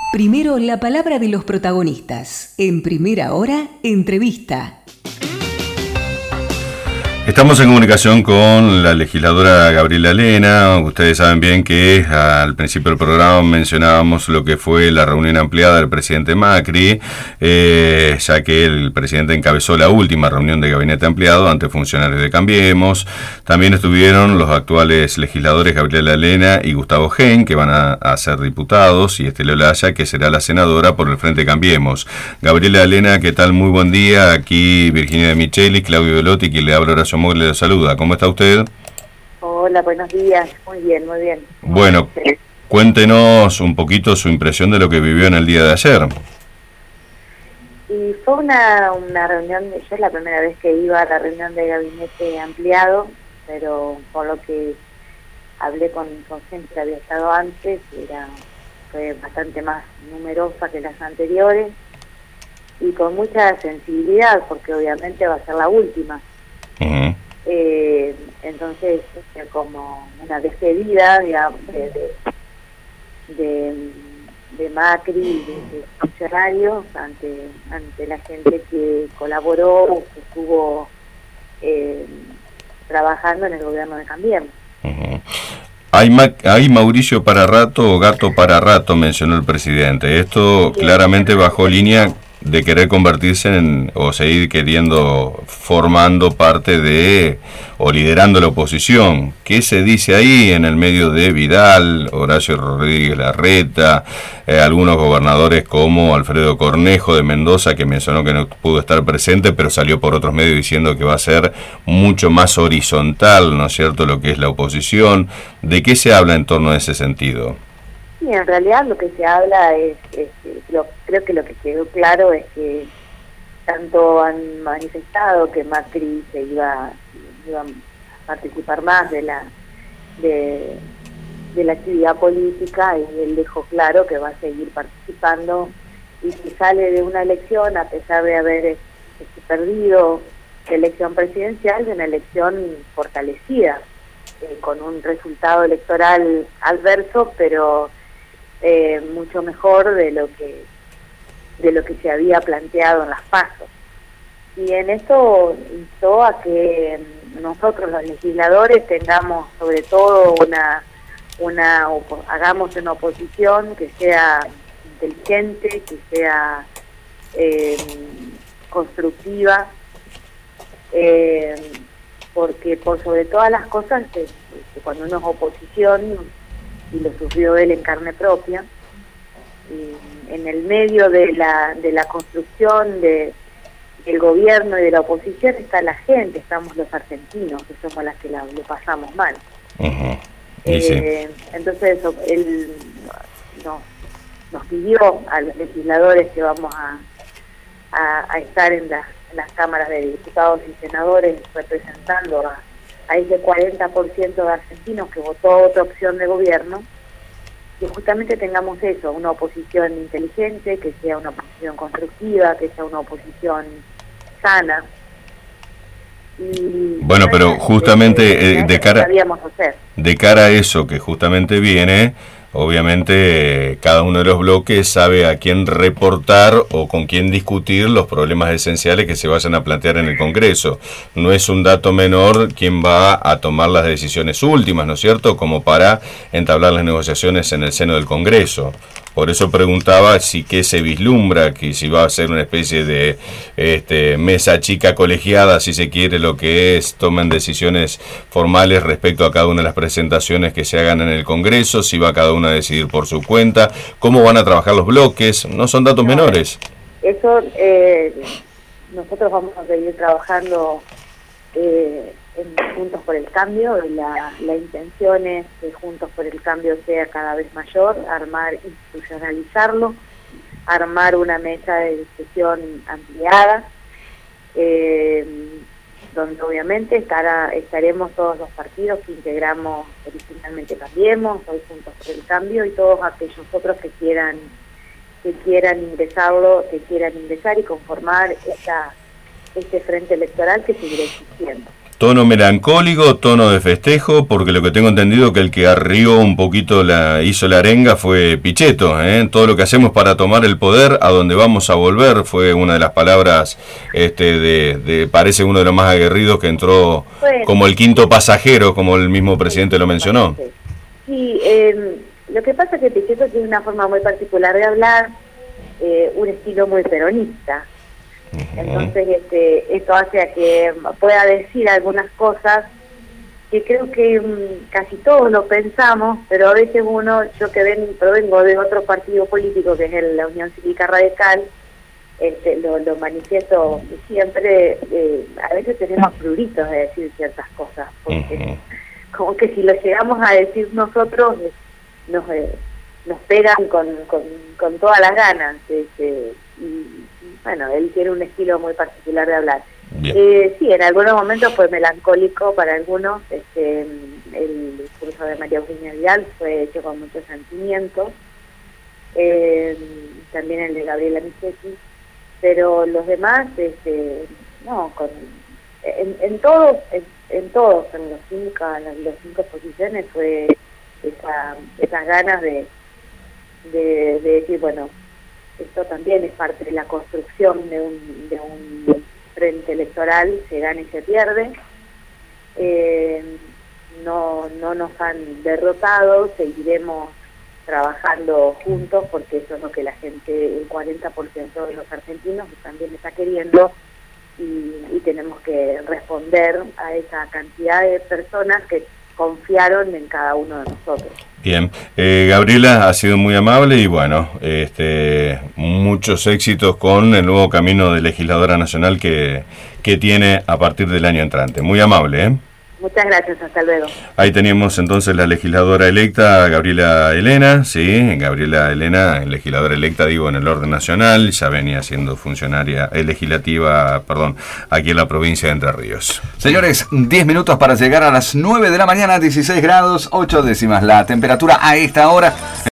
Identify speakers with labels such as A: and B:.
A: Primero la palabra de los protagonistas. En Primera Hora, entrevista.
B: Estamos en comunicación con la legisladora Gabriela Lena. Ustedes saben bien que al principio del programa mencionábamos lo que fue la reunión ampliada del presidente Macri, ya que el presidente encabezó la última reunión de gabinete ampliado ante funcionarios de Cambiemos. También estuvieron los actuales legisladores Gabriela Lena y Gustavo Henn, que van a ser diputados, y Estela Olaya, que será la senadora por el Frente Cambiemos. Gabriela Lena, ¿qué tal? Muy buen día. Aquí Virginia de Micheli, Claudio Velotti, quien le habla Horacio Mogli, le saluda. ¿Cómo está usted?
C: Hola, buenos días. Muy bien, muy bien.
B: Bueno, cuéntenos un poquito su impresión de lo que vivió en el día de ayer.
C: Y fue una reunión, yo es la primera vez que iba a la reunión de gabinete ampliado, pero por lo que hablé con gente que había estado antes, fue bastante más numerosa que las anteriores y con mucha sensibilidad, porque obviamente va a ser la última.
B: Uh-huh.
C: Entonces, como una despedida, digamos, de Macri y de funcionarios ante la gente que colaboró o que estuvo trabajando en el gobierno de Cambiemos.
B: Uh-huh. Hay Mauricio para rato o gato para rato, mencionó el presidente. Esto claramente bajó línea de querer convertirse en, o seguir formando parte de, o liderando la oposición. ¿Qué se dice ahí en el medio de Vidal, Horacio Rodríguez Larreta, algunos gobernadores como Alfredo Cornejo de Mendoza, que mencionó que no pudo estar presente, pero salió por otros medios diciendo que va a ser mucho más horizontal, ¿no es cierto?, lo que es la oposición? ¿De qué se habla en torno a ese sentido?
C: Sí, en realidad lo que se habla creo que lo que quedó claro es que tanto han manifestado que Macri iba a participar más de la actividad política, y él dejó claro que va a seguir participando, y si sale de una elección, a pesar de haber perdido la elección presidencial, de una elección fortalecida, con un resultado electoral adverso, pero mucho mejor de lo que se había planteado en las PASO. Y en esto instó a que nosotros los legisladores tengamos sobre todo hagamos una oposición que sea inteligente, que sea constructiva, porque por sobre todas las cosas, cuando uno es oposición, y lo sufrió él en carne propia, y en el medio de la construcción del gobierno y de la oposición está la gente, estamos los argentinos, que somos las que lo pasamos mal.
B: Uh-huh.
C: Entonces él nos pidió a los legisladores que vamos a estar en las cámaras de diputados y senadores representando a ese 40% de argentinos que votó otra opción de gobierno, que justamente tengamos eso, una oposición inteligente, que sea una oposición constructiva, que sea una oposición sana. Y
B: bueno, pero justamente de cara a eso que justamente viene, obviamente cada uno de los bloques sabe a quién reportar o con quién discutir los problemas esenciales que se vayan a plantear en el Congreso. No es un dato menor quién va a tomar las decisiones últimas, ¿no es cierto?, como para entablar las negociaciones en el seno del Congreso. Por eso preguntaba qué se vislumbra, que si va a ser una especie de mesa chica colegiada, si se quiere, lo que es, tomen decisiones formales respecto a cada una de las presentaciones que se hagan en el Congreso, si va cada uno a decidir por su cuenta, cómo van a trabajar los bloques, no son datos menores.
C: Eso, nosotros vamos a seguir trabajando en Juntos por el Cambio, y la intención es que Juntos por el Cambio sea cada vez mayor, institucionalizarlo, armar una mesa de discusión ampliada, donde obviamente estaremos todos los partidos que integramos originalmente Cambiemos, hoy Juntos por el Cambio, y todos aquellos otros que quieran ingresar y conformar este frente electoral que seguirá existiendo.
B: Tono melancólico, tono de festejo, porque lo que tengo entendido que el que arrió un poquito hizo la arenga fue Pichetto, ¿eh? Todo lo que hacemos para tomar el poder, a donde vamos a volver, fue una de las palabras, parece uno de los más aguerridos que entró como el quinto pasajero, como el mismo presidente lo mencionó.
C: Sí, lo que pasa es que Pichetto tiene una forma muy particular de hablar, un estilo muy peronista. Entonces esto hace a que pueda decir algunas cosas que creo que casi todos lo pensamos, pero a veces yo que provengo de otro partido político que es la Unión Cívica Radical, lo manifiesto siempre. A veces tenemos pruritos de decir ciertas cosas, porque como que si lo llegamos a decir nosotros nos pegan con todas las ganas. Bueno, él tiene un estilo muy particular de hablar. Sí, en algunos momentos fue melancólico para algunos. El discurso de María Eugenia Vidal fue hecho con mucho sentimiento. También el de Gabriela Michetti. Pero los demás, no, en todos, en las cinco posiciones fue esas ganas de decir, bueno, esto también es parte de la construcción de un frente electoral, se gana y se pierde. No nos han derrotado, seguiremos trabajando juntos porque eso es lo que la gente, el 40% de los argentinos también está queriendo, y tenemos que responder a esa cantidad de personas que confiaron en cada uno de nosotros.
B: Bien, Gabriela ha sido muy amable y bueno, muchos éxitos con el nuevo camino de legisladora nacional que tiene a partir del año entrante. Muy amable, ¿eh?
C: Muchas gracias, hasta luego.
B: Ahí teníamos entonces la legisladora electa, Gabriela Helena, sí, Gabriela Helena, legisladora electa, digo, en el orden nacional, ya venía siendo funcionaria legislativa, aquí en la provincia de Entre Ríos.
D: Señores, 10 minutos para llegar a las 9 de la mañana, 16 grados, 8 décimas la temperatura a esta hora.